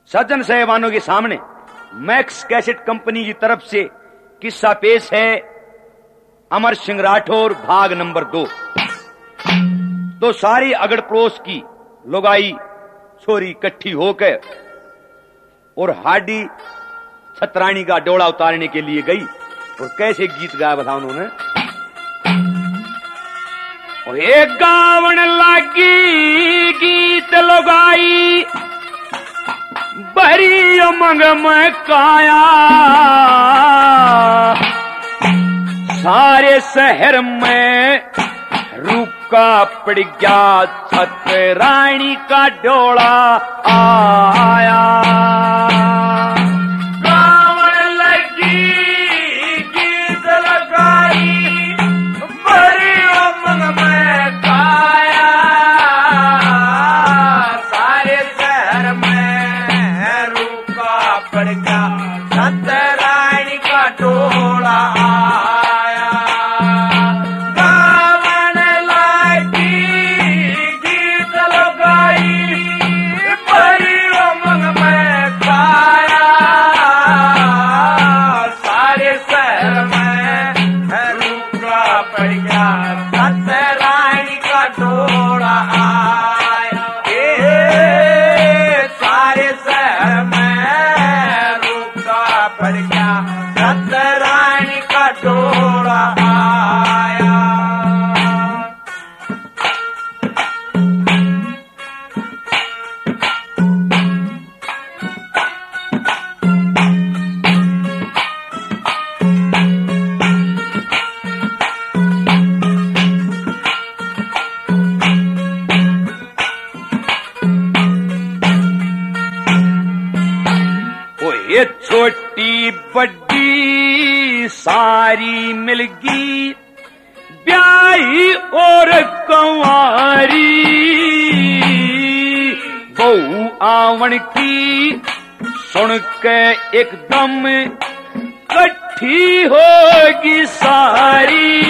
सज्जन साहिबानों के सामने max cassette company की तरफ से किस्सा पेश है अमर सिंह राठौर भाग नंबर 2। तो सारी अगड़ पड़ोस की लोगाई छोरी इकट्ठी होकर और हाडी छतरानी का डोला उतारने के लिए गई। और कैसे गीत गाया बता उन्होंने। और एक गावन लागी गीत लोगाई बरी उमंग में काया, सारे शहर में रुका पड़ गया छतरानी का डोला आया। गावन लगी गीत लगाई बड़ी उमंग में काया, सारे शहर में रुका पड़ गया छतरानी का डोला आया। गावन लगी गीत लगाई बड़ी उमंग में काया, सारे शहर में रुका पड़ गया छतरानी का डोला आया। सारे शहर में रुका पड़ गया छतरानी का डोला आया। ये छोटी बड़ी सारी मिलगी ब्याही और कंवारी, बहू आवन की सुन के एकदम इकट्ठी होगी सारी।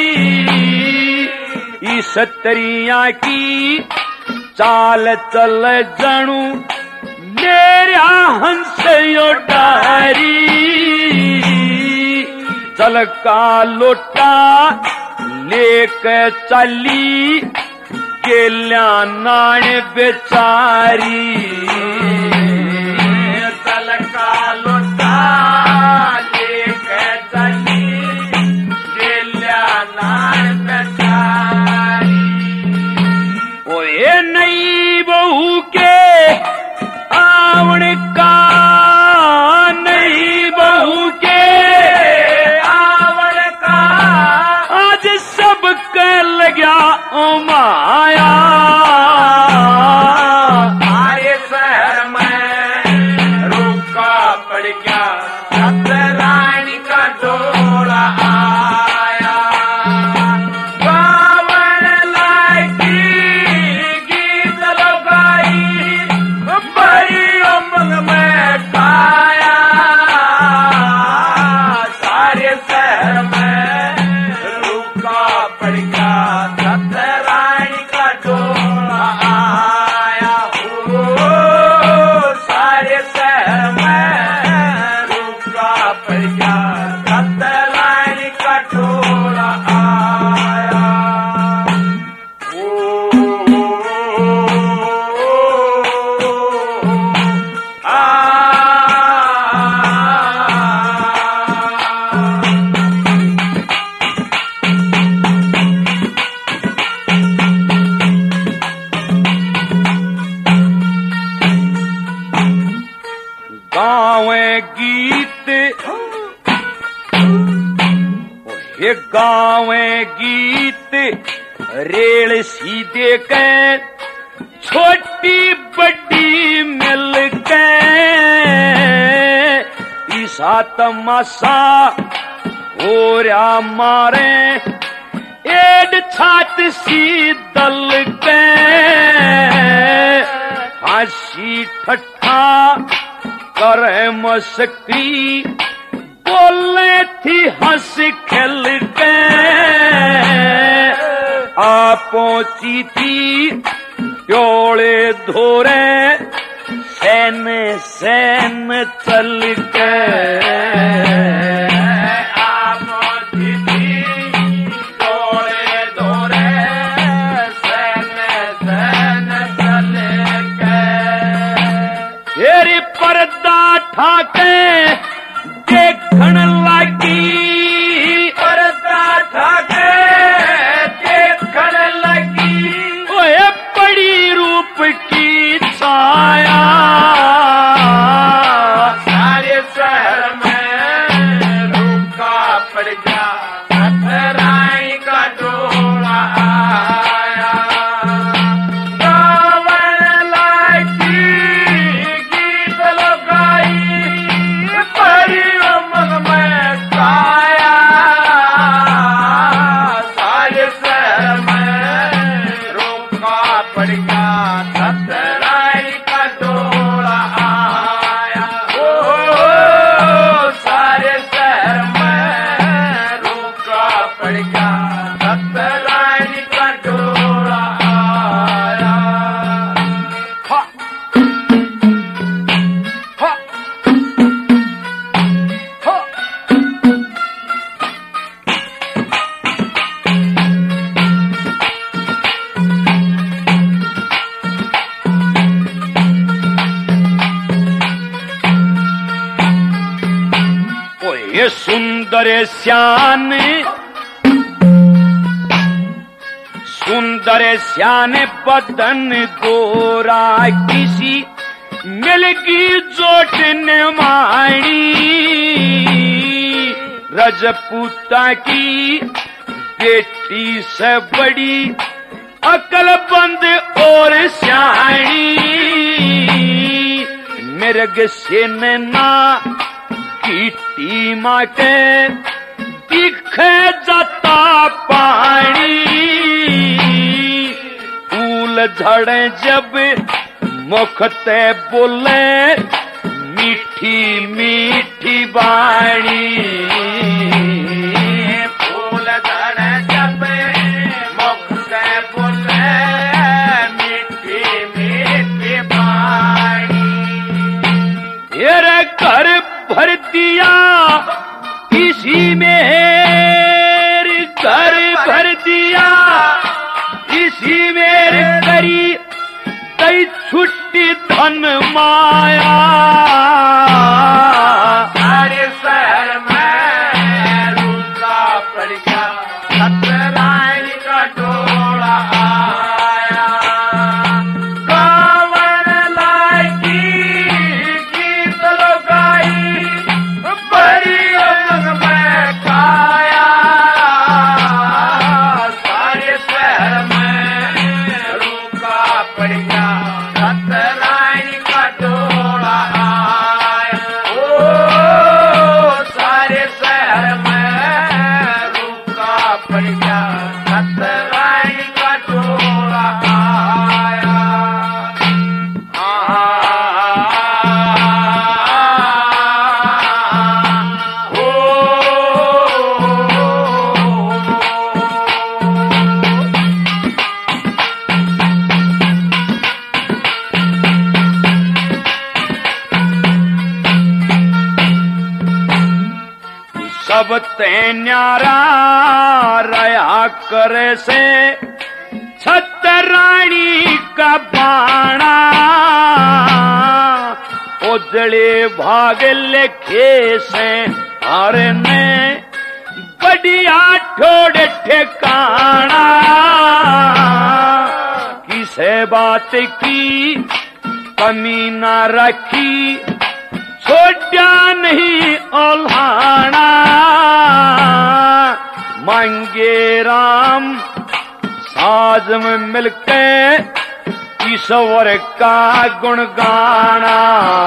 इस सतरिया की चाल चल जनू मेरा हंस यो डारी, जल का लोटा लेके चली गेल्या नाण बेचारी। जल का लोटा लेके चली गेल्या नाण बेचारी। ओ ये नई बहू के आवन का, नई बहू के आवन का आज सब कर लगा ओ माया। सारे शहर में रुका पड़ गया छतरानी का डोला आया। गावन लगी गीत लगाई बड़ी उमंग में काया, सारे शहर में रुका पड़ गया छतरानी का डोला आया। सारे शहर में रुका पड़ गया छतरानी का डोला आया। गावे गीत ये गावे गीत रेल सीधे के छोटी बड़ी मिल के, ईसा तमाशा हो रहा मारे एड छात सी दल के। हंसी ठट्ठा करे मस्करी बोले थी हंस खेल के, आ पहुंची थी डोले धोरे सैन सैन चल के आप दीदी तोड़े दौरे सैन सैन चल के तेरी पर्दा ठाके देखण लगी पर्दा ठाके देखण लगी ओए बड़ी रूप की छाया सारे शहर में रूखा पड़ गया सतराई का डोला आया गावन लागी गीत लगाई बड़ी उमंग में गाया सारे शहर में रूखा पड़ गया सतराई का डोला आया ओ सारे शहर में रूखा पड़ गया सतराई का डोला आया हा, हा, हा। ओ ये सुंदर श्यान सुंदर श्यान बदन गोरा किसी मिलगी जोट निमाणी रजपूता की बेटी से बड़ी अकलबंद और श्याणी मिर्ग से ना कीटी माँ के दिखे जाता पानी फूल झड़े जब मुखते बोले मीठी मीठी बाणी फूल झड़े जब मुख से बोले मीठी मीठी बाणी तेरे घर भर दिया इसी में घर भर दिया इसी में करी कई छुट्टी धन माया सारे शहर में रूखा पड़ गया सतराई का डोला आया गावन लागी गीत लगाई बड़ी उमंग में गाया सारे शहर में रूखा पड़ गया सतराई का डोला आया ओ सारे शहर में रूखा पड़ गया सतराई का डोला आया सब ते न्यारा रया करे से छतरानी का बाणा उजड़े भाग लेखे से हरे ने बढ़िया ठोड़ ठिकाना किसे बात की कमी न रखी छोटा नहीं ओल्हाना मांगे राम साज में मिलके ईश्वर का गुण गाना